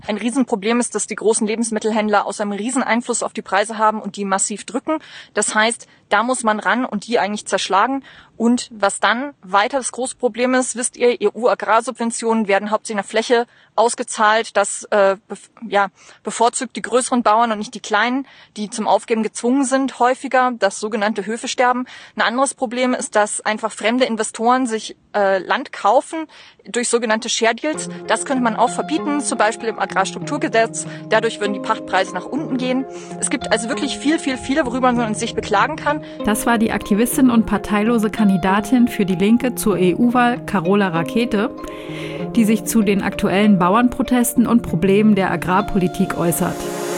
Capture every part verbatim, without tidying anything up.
Ein Riesenproblem ist, dass die großen Lebensmittelhändler außer einem riesen Einfluss auf die Preise haben und die massiv drücken. Das heißt, da muss man ran und die eigentlich zerschlagen. Und was dann weiter das große Problem ist, wisst ihr, E U-Agrarsubventionen werden hauptsächlich in der Fläche ausgezahlt. Das äh, bef- ja, bevorzugt die größeren Bauern und nicht die kleinen, die zum Aufgeben gezwungen sind, häufiger, das sogenannte Höfesterben. Ein anderes Problem ist, dass einfach fremde Investoren sich äh, Land kaufen durch sogenannte Share Deals. Das könnte man auch verbieten, zum Beispiel im Agrarstrukturgesetz. Dadurch würden die Pachtpreise nach unten gehen. Es gibt also wirklich viel, viel, viele, worüber man sich beklagen kann. Das war die Aktivistin und parteilose Kandidatin für die Linke zur E U-Wahl, Carola Rakete, die sich zu den aktuellen Bauernprotesten und Problemen der Agrarpolitik äußert.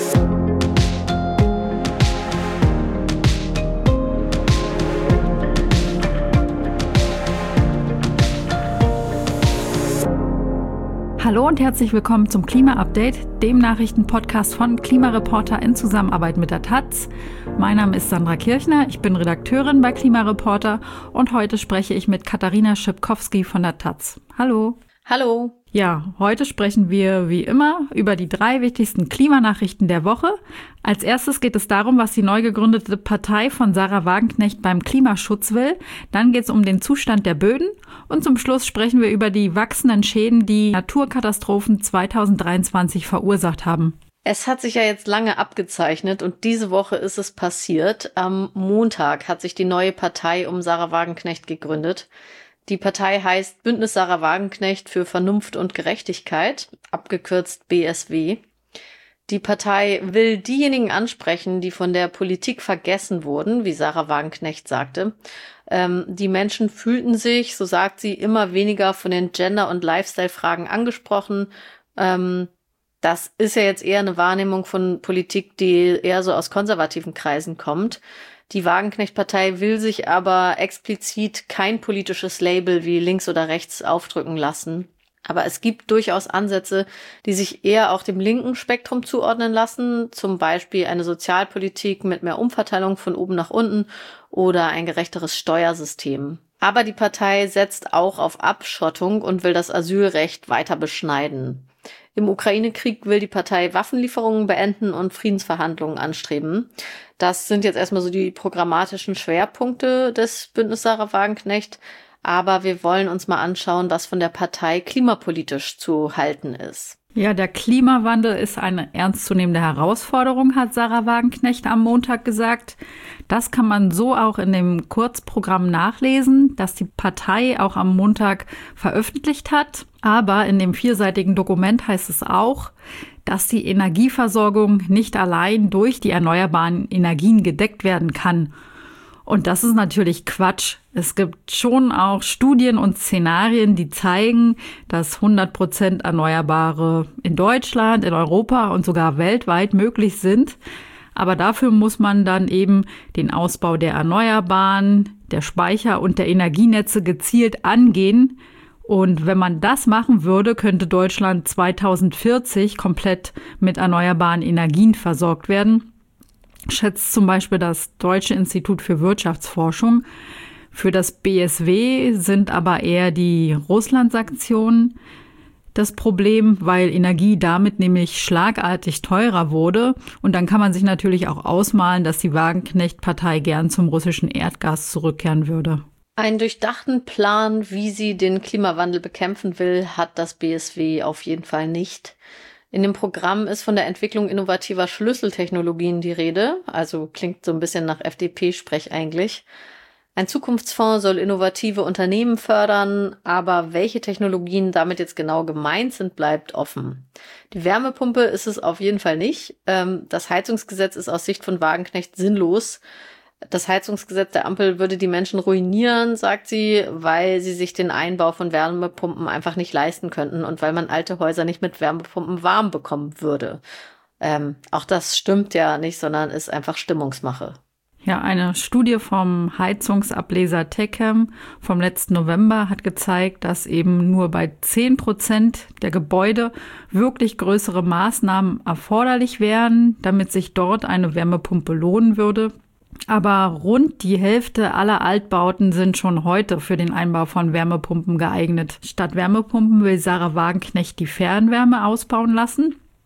Hallo und herzlich willkommen zum Klima-Update, dem Nachrichtenpodcast von Klimareporter in Zusammenarbeit mit der Taz. Mein Name ist Sandra Kirchner, ich bin Redakteurin bei Klimareporter und heute spreche ich mit Katharina Schipkowski von der Taz. Hallo. Hallo. Ja, heute sprechen wir wie immer über die drei wichtigsten Klimanachrichten der Woche. Als erstes geht es darum, was die neu gegründete Partei von Sarah Wagenknecht beim Klimaschutz will. Dann geht es um den Zustand der Böden. Und zum Schluss sprechen wir über die wachsenden Schäden, die Naturkatastrophen zwanzig dreiundzwanzig verursacht haben. Es hat sich ja jetzt lange abgezeichnet und diese Woche ist es passiert. Am Montag hat sich die neue Partei um Sarah Wagenknecht gegründet. Die Partei heißt Bündnis Sarah Wagenknecht für Vernunft und Gerechtigkeit, abgekürzt B S W. Die Partei will diejenigen ansprechen, die von der Politik vergessen wurden, wie Sarah Wagenknecht sagte. Ähm, die Menschen fühlten sich, so sagt sie, immer weniger von den Gender- und Lifestyle-Fragen angesprochen. Ähm, das ist ja jetzt eher eine Wahrnehmung von Politik, die eher so aus konservativen Kreisen kommt. Die Wagenknecht-Partei will sich aber explizit kein politisches Label wie links oder rechts aufdrücken lassen. Aber es gibt durchaus Ansätze, die sich eher auch dem linken Spektrum zuordnen lassen, zum Beispiel eine Sozialpolitik mit mehr Umverteilung von oben nach unten oder ein gerechteres Steuersystem. Aber die Partei setzt auch auf Abschottung und will das Asylrecht weiter beschneiden. Im Ukraine-Krieg will die Partei Waffenlieferungen beenden und Friedensverhandlungen anstreben. Das sind jetzt erstmal so die programmatischen Schwerpunkte des Bündnis Sarah Wagenknecht. Aber wir wollen uns mal anschauen, was von der Partei klimapolitisch zu halten ist. Ja, der Klimawandel ist eine ernstzunehmende Herausforderung, hat Sarah Wagenknecht am Montag gesagt. Das kann man so auch in dem Kurzprogramm nachlesen, das die Partei auch am Montag veröffentlicht hat. Aber in dem vierseitigen Dokument heißt es auch, dass die Energieversorgung nicht allein durch die erneuerbaren Energien gedeckt werden kann. Und das ist natürlich Quatsch. Es gibt schon auch Studien und Szenarien, die zeigen, dass hundert Prozent Erneuerbare in Deutschland, in Europa und sogar weltweit möglich sind. Aber dafür muss man dann eben den Ausbau der Erneuerbaren, der Speicher und der Energienetze gezielt angehen. Und wenn man das machen würde, könnte Deutschland zweitausendvierzig komplett mit erneuerbaren Energien versorgt werden. Schätzt zum Beispiel das Deutsche Institut für Wirtschaftsforschung. Für das B S W sind aber eher die Russland-Sanktionen das Problem, weil Energie damit nämlich schlagartig teurer wurde. Und dann kann man sich natürlich auch ausmalen, dass die Wagenknecht-Partei gern zum russischen Erdgas zurückkehren würde. Einen durchdachten Plan, wie sie den Klimawandel bekämpfen will, hat das B S W auf jeden Fall nicht. In dem Programm ist von der Entwicklung innovativer Schlüsseltechnologien die Rede, also klingt so ein bisschen nach F D P-Sprech eigentlich. Ein Zukunftsfonds soll innovative Unternehmen fördern, aber welche Technologien damit jetzt genau gemeint sind, bleibt offen. Die Wärmepumpe ist es auf jeden Fall nicht. Das Heizungsgesetz ist aus Sicht von Wagenknecht sinnlos. Das Heizungsgesetz der Ampel würde die Menschen ruinieren, sagt sie, weil sie sich den Einbau von Wärmepumpen einfach nicht leisten könnten und weil man alte Häuser nicht mit Wärmepumpen warm bekommen würde. Ähm, auch das stimmt ja nicht, sondern ist einfach Stimmungsmache. Ja, eine Studie vom Heizungsableser Techem vom letzten November hat gezeigt, dass eben nur bei zehn Prozent der Gebäude wirklich größere Maßnahmen erforderlich wären, damit sich dort eine Wärmepumpe lohnen würde. Aber rund die Hälfte aller Altbauten sind schon heute für den Einbau von Wärmepumpen geeignet. Statt Wärmepumpen will Sarah Wagenknecht die Fernwärme ausbauen lassen.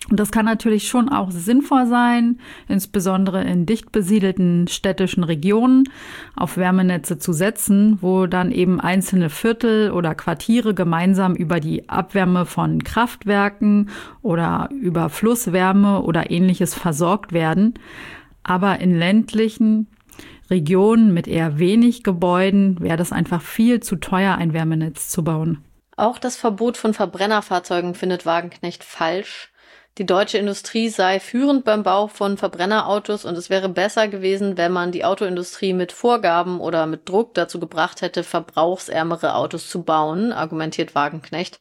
Und das kann natürlich schon auch sinnvoll sein, insbesondere in dicht besiedelten städtischen Regionen auf Wärmenetze zu setzen, wo dann eben einzelne Viertel oder Quartiere gemeinsam über die Abwärme von Kraftwerken oder über Flusswärme oder Ähnliches versorgt werden. Aber in ländlichen Regionen mit eher wenig Gebäuden wäre das einfach viel zu teuer, ein Wärmenetz zu bauen. Auch das Verbot von Verbrennerfahrzeugen findet Wagenknecht falsch. Die deutsche Industrie sei führend beim Bau von Verbrennerautos und es wäre besser gewesen, wenn man die Autoindustrie mit Vorgaben oder mit Druck dazu gebracht hätte, verbrauchsärmere Autos zu bauen, argumentiert Wagenknecht.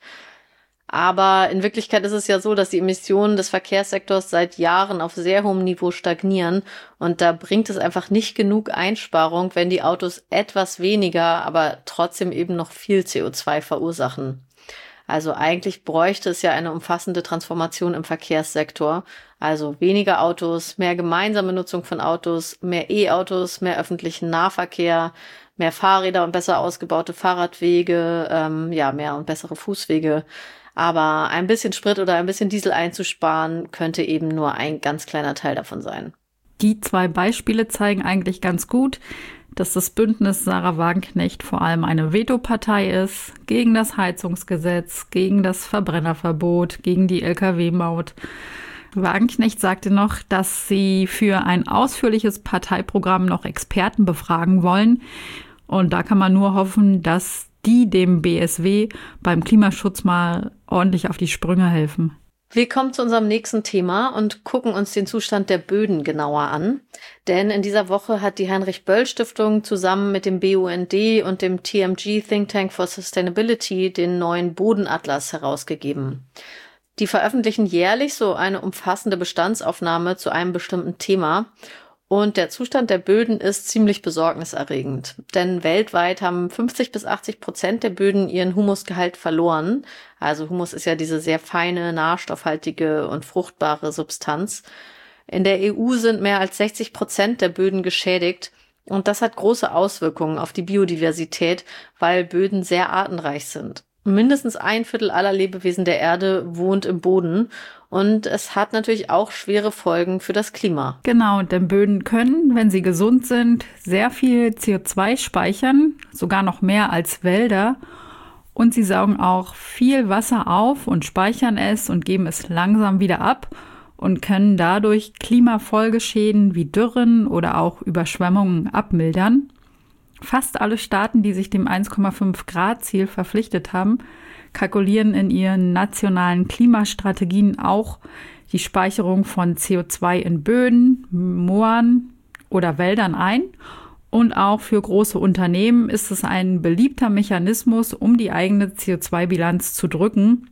Aber in Wirklichkeit ist es ja so, dass die Emissionen des Verkehrssektors seit Jahren auf sehr hohem Niveau stagnieren und da bringt es einfach nicht genug Einsparung, wenn die Autos etwas weniger, aber trotzdem eben noch viel C O zwei verursachen. Also eigentlich bräuchte es ja eine umfassende Transformation im Verkehrssektor. Also weniger Autos, mehr gemeinsame Nutzung von Autos, mehr E-Autos, mehr öffentlichen Nahverkehr, mehr Fahrräder und besser ausgebaute Fahrradwege, ähm, ja, mehr und bessere Fußwege. Aber ein bisschen Sprit oder ein bisschen Diesel einzusparen, könnte eben nur ein ganz kleiner Teil davon sein. Die zwei Beispiele zeigen eigentlich ganz gut, dass das Bündnis Sarah Wagenknecht vor allem eine Vetopartei ist, gegen das Heizungsgesetz, gegen das Verbrennerverbot, gegen die L K W-Maut. Wagenknecht sagte noch, dass sie für ein ausführliches Parteiprogramm noch Experten befragen wollen. Und da kann man nur hoffen, dass die dem B S W beim Klimaschutz mal ordentlich auf die Sprünge helfen. Wir kommen zu unserem nächsten Thema und gucken uns den Zustand der Böden genauer an. Denn in dieser Woche hat die Heinrich-Böll-Stiftung zusammen mit dem B U N D und dem T M G Think Tank for Sustainability den neuen Bodenatlas herausgegeben. Die veröffentlichen jährlich so eine umfassende Bestandsaufnahme zu einem bestimmten Thema. Und der Zustand der Böden ist ziemlich besorgniserregend. Denn weltweit haben fünfzig bis achtzig Prozent der Böden ihren Humusgehalt verloren. Also Humus ist ja diese sehr feine, nahrstoffhaltige und fruchtbare Substanz. In der E U sind mehr als sechzig Prozent der Böden geschädigt. Und das hat große Auswirkungen auf die Biodiversität, weil Böden sehr artenreich sind. Mindestens ein Viertel aller Lebewesen der Erde wohnt im Boden. Und es hat natürlich auch schwere Folgen für das Klima. Genau, denn Böden können, wenn sie gesund sind, sehr viel C O zwei speichern, sogar noch mehr als Wälder. Und sie saugen auch viel Wasser auf und speichern es und geben es langsam wieder ab und können dadurch Klimafolgeschäden wie Dürren oder auch Überschwemmungen abmildern. Fast alle Staaten, die sich dem eins Komma fünf Grad Ziel verpflichtet haben, kalkulieren in ihren nationalen Klimastrategien auch die Speicherung von C O zwei in Böden, Mooren oder Wäldern ein. Und auch für große Unternehmen ist es ein beliebter Mechanismus, um die eigene C O zwei Bilanz zu drücken,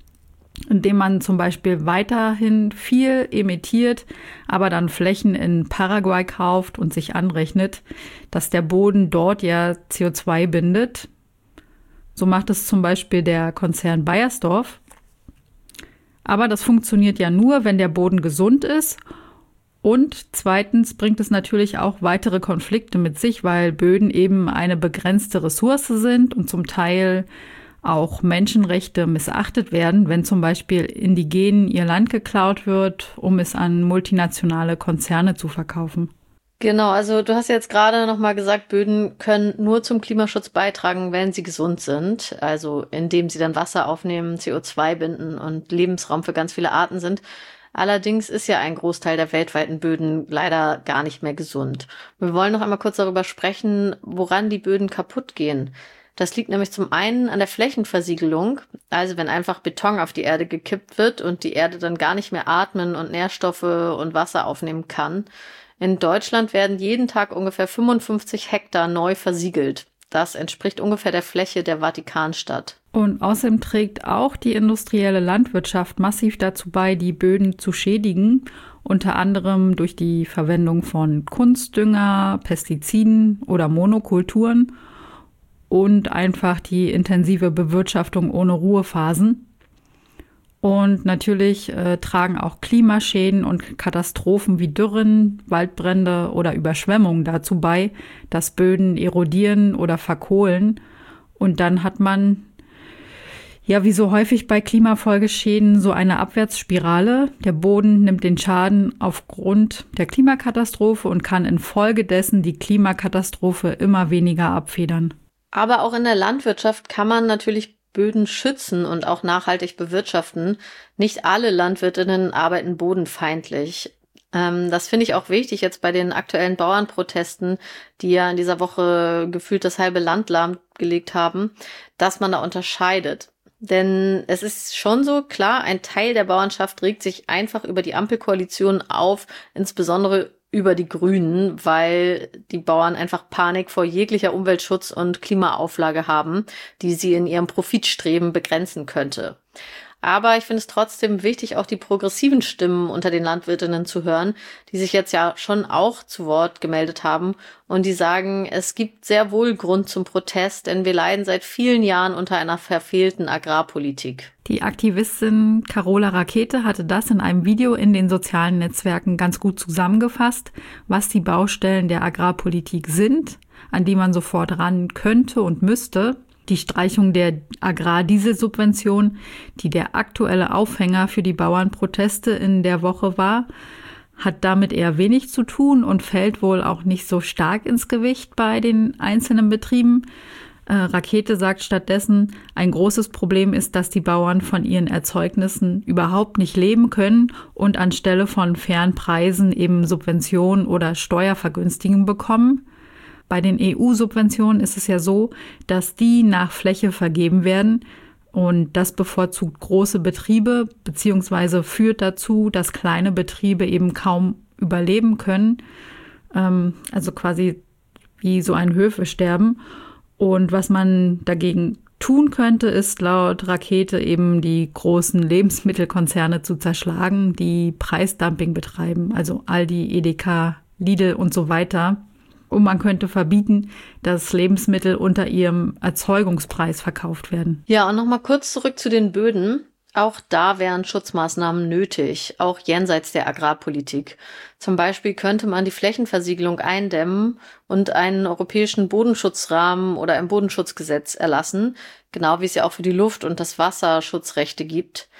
indem man zum Beispiel weiterhin viel emittiert, aber dann Flächen in Paraguay kauft und sich anrechnet, dass der Boden dort ja C O zwei bindet. So macht es zum Beispiel der Konzern Beiersdorf. Aber das funktioniert ja nur, wenn der Boden gesund ist. Und zweitens bringt es natürlich auch weitere Konflikte mit sich, weil Böden eben eine begrenzte Ressource sind und zum Teil auch Menschenrechte missachtet werden, wenn zum Beispiel Indigenen ihr Land geklaut wird, um es an multinationale Konzerne zu verkaufen. Genau, also du hast jetzt gerade nochmal gesagt, Böden können nur zum Klimaschutz beitragen, wenn sie gesund sind, also indem sie dann Wasser aufnehmen, C O zwei binden und Lebensraum für ganz viele Arten sind. Allerdings ist ja ein Großteil der weltweiten Böden leider gar nicht mehr gesund. Wir wollen noch einmal kurz darüber sprechen, woran die Böden kaputt gehen. Das liegt nämlich zum einen an der Flächenversiegelung, also wenn einfach Beton auf die Erde gekippt wird und die Erde dann gar nicht mehr atmen und Nährstoffe und Wasser aufnehmen kann. In Deutschland werden jeden Tag ungefähr fünfundfünfzig Hektar neu versiegelt. Das entspricht ungefähr der Fläche der Vatikanstadt. Und außerdem trägt auch die industrielle Landwirtschaft massiv dazu bei, die Böden zu schädigen, unter anderem durch die Verwendung von Kunstdünger, Pestiziden oder Monokulturen und einfach die intensive Bewirtschaftung ohne Ruhephasen. Und natürlich äh, tragen auch Klimaschäden und Katastrophen wie Dürren, Waldbrände oder Überschwemmungen dazu bei, dass Böden erodieren oder verkohlen. Und dann hat man Ja, wie so häufig bei Klimafolgeschäden, so eine Abwärtsspirale. Der Boden nimmt den Schaden aufgrund der Klimakatastrophe und kann infolgedessen die Klimakatastrophe immer weniger abfedern. Aber auch in der Landwirtschaft kann man natürlich Böden schützen und auch nachhaltig bewirtschaften. Nicht alle Landwirtinnen arbeiten bodenfeindlich. Ähm, das finde ich auch wichtig jetzt bei den aktuellen Bauernprotesten, die ja in dieser Woche gefühlt das halbe Land lahmgelegt haben, dass man da unterscheidet. Denn es ist schon so, klar, ein Teil der Bauernschaft regt sich einfach über die Ampelkoalition auf, insbesondere über die Grünen, weil die Bauern einfach Panik vor jeglicher Umweltschutz- und Klimaauflage haben, die sie in ihrem Profitstreben begrenzen könnte. Aber ich finde es trotzdem wichtig, auch die progressiven Stimmen unter den Landwirtinnen zu hören, die sich jetzt ja schon auch zu Wort gemeldet haben und die sagen, es gibt sehr wohl Grund zum Protest, denn wir leiden seit vielen Jahren unter einer verfehlten Agrarpolitik. Die Aktivistin Carola Rakete hatte das in einem Video in den sozialen Netzwerken ganz gut zusammengefasst, was die Baustellen der Agrarpolitik sind, an die man sofort ran könnte und müsste. Die Streichung der Agrardieselsubvention, die der aktuelle Aufhänger für die Bauernproteste in der Woche war, hat damit eher wenig zu tun und fällt wohl auch nicht so stark ins Gewicht bei den einzelnen Betrieben. Äh, Rakete sagt stattdessen, ein großes Problem ist, dass die Bauern von ihren Erzeugnissen überhaupt nicht leben können und anstelle von fairen Preisen eben Subventionen oder Steuervergünstigungen bekommen. Bei den E U-Subventionen ist es ja so, dass die nach Fläche vergeben werden und das bevorzugt große Betriebe beziehungsweise führt dazu, dass kleine Betriebe eben kaum überleben können, ähm, also quasi wie so ein Höfesterben. Und was man dagegen tun könnte, ist laut Rakete eben die großen Lebensmittelkonzerne zu zerschlagen, die Preisdumping betreiben, also Aldi, Edeka, Lidl und so weiter. Und man könnte verbieten, dass Lebensmittel unter ihrem Erzeugungspreis verkauft werden. Ja, und nochmal kurz zurück zu den Böden. Auch da wären Schutzmaßnahmen nötig, auch jenseits der Agrarpolitik. Zum Beispiel könnte man die Flächenversiegelung eindämmen und einen europäischen Bodenschutzrahmen oder ein Bodenschutzgesetz erlassen, genau wie es ja auch für die Luft- und das Wasser Schutzrechte gibt.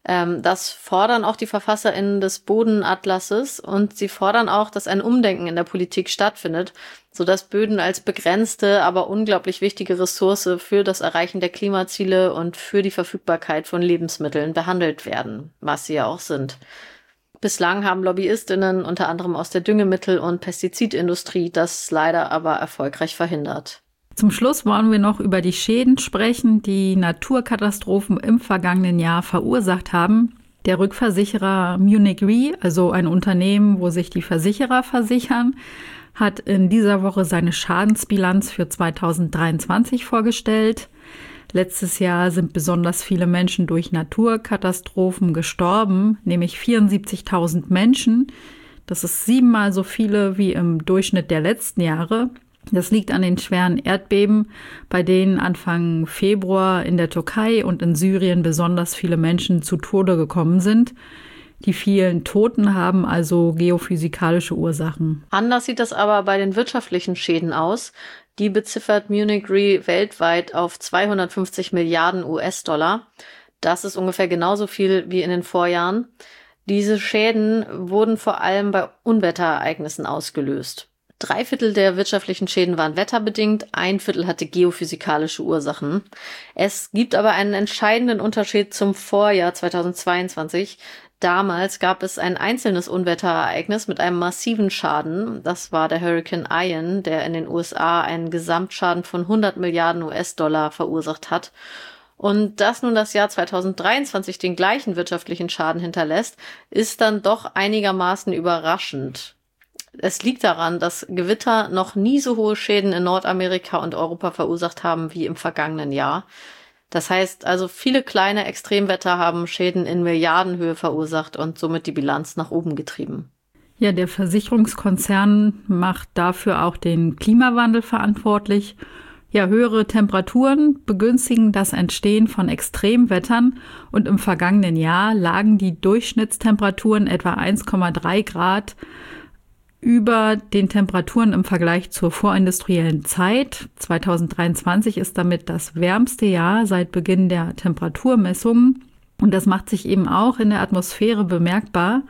Das fordern auch die VerfasserInnen des Bodenatlases und sie fordern auch, dass ein Umdenken in der Politik stattfindet, sodass Böden als begrenzte, aber unglaublich wichtige Ressource für das Erreichen der Klimaziele und für die Verfügbarkeit von Lebensmitteln behandelt werden, was sie ja auch sind. Bislang haben LobbyistInnen unter anderem aus der Düngemittel- und Pestizidindustrie das leider aber erfolgreich verhindert. Zum Schluss wollen wir noch über die Schäden sprechen, die Naturkatastrophen im vergangenen Jahr verursacht haben. Der Rückversicherer Munich Re, also ein Unternehmen, wo sich die Versicherer versichern, hat in dieser Woche seine Schadensbilanz für zweitausenddreiundzwanzig vorgestellt. Letztes Jahr sind besonders viele Menschen durch Naturkatastrophen gestorben, nämlich vierundsiebzigtausend Menschen. Das ist siebenmal so viele wie im Durchschnitt der letzten Jahre. Das liegt an den schweren Erdbeben, bei denen Anfang Februar in der Türkei und in Syrien besonders viele Menschen zu Tode gekommen sind. Die vielen Toten haben also geophysikalische Ursachen. Anders sieht das aber bei den wirtschaftlichen Schäden aus. Die beziffert Munich Re weltweit auf zweihundertfünfzig Milliarden U S-Dollar. Das ist ungefähr genauso viel wie in den Vorjahren. Diese Schäden wurden vor allem bei Unwetterereignissen ausgelöst. Drei Viertel der wirtschaftlichen Schäden waren wetterbedingt, ein Viertel hatte geophysikalische Ursachen. Es gibt aber einen entscheidenden Unterschied zum Vorjahr zweitausendzweiundzwanzig. Damals gab es ein einzelnes Unwetterereignis mit einem massiven Schaden. Das war der Hurricane Ian, der in den U S A einen Gesamtschaden von hundert Milliarden U S-Dollar verursacht hat. Und dass nun das Jahr zweitausenddreiundzwanzig den gleichen wirtschaftlichen Schaden hinterlässt, ist dann doch einigermaßen überraschend. Es liegt daran, dass Gewitter noch nie so hohe Schäden in Nordamerika und Europa verursacht haben wie im vergangenen Jahr. Das heißt also, viele kleine Extremwetter haben Schäden in Milliardenhöhe verursacht und somit die Bilanz nach oben getrieben. Ja, der Versicherungskonzern macht dafür auch den Klimawandel verantwortlich. Ja, höhere Temperaturen begünstigen das Entstehen von Extremwettern und im vergangenen Jahr lagen die Durchschnittstemperaturen etwa eins Komma drei Grad über den Temperaturen im Vergleich zur vorindustriellen Zeit. zweitausenddreiundzwanzig ist damit das wärmste Jahr seit Beginn der Temperaturmessungen. Und das macht sich eben auch in der Atmosphäre bemerkbar,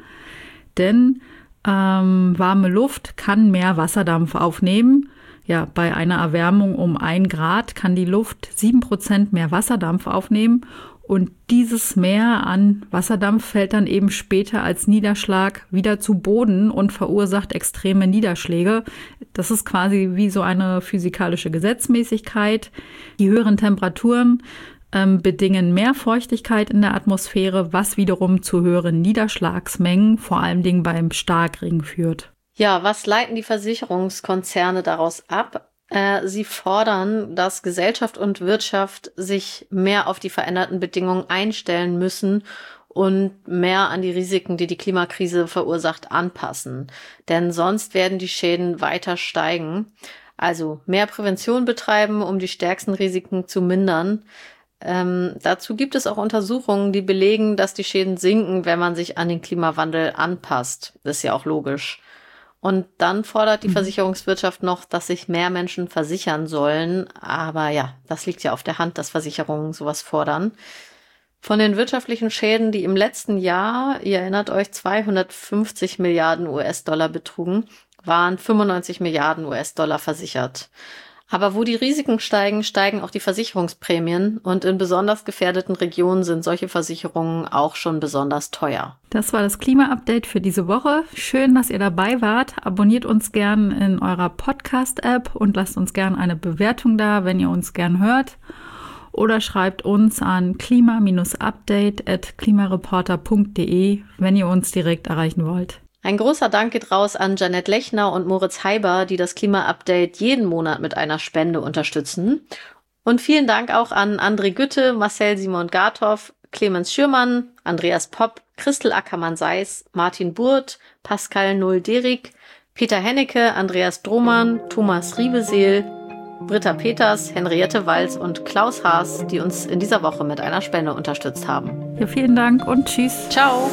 denn ähm, warme Luft kann mehr Wasserdampf aufnehmen. Ja, bei einer Erwärmung um ein Grad kann die Luft sieben Prozent mehr Wasserdampf aufnehmen. Und dieses Mehr an Wasserdampf fällt dann eben später als Niederschlag wieder zu Boden und verursacht extreme Niederschläge. Das ist quasi wie so eine physikalische Gesetzmäßigkeit. Die höheren Temperaturen ähm, bedingen mehr Feuchtigkeit in der Atmosphäre, was wiederum zu höheren Niederschlagsmengen, vor allen Dingen beim Starkregen, führt. Ja, was leiten die Versicherungskonzerne daraus ab? Sie fordern, dass Gesellschaft und Wirtschaft sich mehr auf die veränderten Bedingungen einstellen müssen und mehr an die Risiken, die die Klimakrise verursacht, anpassen. Denn sonst werden die Schäden weiter steigen. Also mehr Prävention betreiben, um die stärksten Risiken zu mindern. Ähm, dazu gibt es auch Untersuchungen, die belegen, dass die Schäden sinken, wenn man sich an den Klimawandel anpasst. Das ist ja auch logisch. Und dann fordert die Versicherungswirtschaft noch, dass sich mehr Menschen versichern sollen. Aber ja, das liegt ja auf der Hand, dass Versicherungen sowas fordern. Von den wirtschaftlichen Schäden, die im letzten Jahr, ihr erinnert euch, zweihundertfünfzig Milliarden U S-Dollar betrugen, waren fünfundneunzig Milliarden U S-Dollar versichert. Aber wo die Risiken steigen, steigen auch die Versicherungsprämien. Und in besonders gefährdeten Regionen sind solche Versicherungen auch schon besonders teuer. Das war das Klima-Update für diese Woche. Schön, dass ihr dabei wart. Abonniert uns gern in eurer Podcast-App und lasst uns gern eine Bewertung da, wenn ihr uns gern hört. Oder schreibt uns an klima update at klimareporter punkt de, wenn ihr uns direkt erreichen wollt. Ein großer Dank geht raus an Janette Lechner und Moritz Heiber, die das Klima-Update jeden Monat mit einer Spende unterstützen. Und vielen Dank auch an André Gütte, Marcel Simon Gartow, Clemens Schürmann, Andreas Popp, Christel Ackermann-Seiß, Martin Burt, Pascal Null-Derik, Peter Hennecke, Andreas Drohmann, Thomas Riebeseel, Britta Peters, Henriette Walz und Klaus Haas, die uns in dieser Woche mit einer Spende unterstützt haben. Ja, vielen Dank und tschüss. Ciao.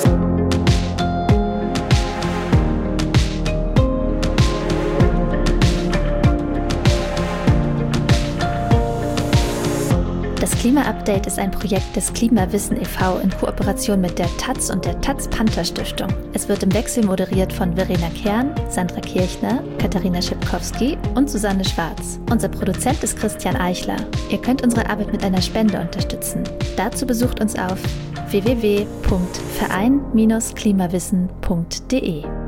Das Klima-Update ist ein Projekt des Klimawissen e V in Kooperation mit der Taz und der Taz-Panther-Stiftung. Es wird im Wechsel moderiert von Verena Kern, Sandra Kirchner, Katharina Schipkowski und Susanne Schwarz. Unser Produzent ist Christian Eichler. Ihr könnt unsere Arbeit mit einer Spende unterstützen. Dazu besucht uns auf w w w punkt verein Bindestrich klimawissen punkt de.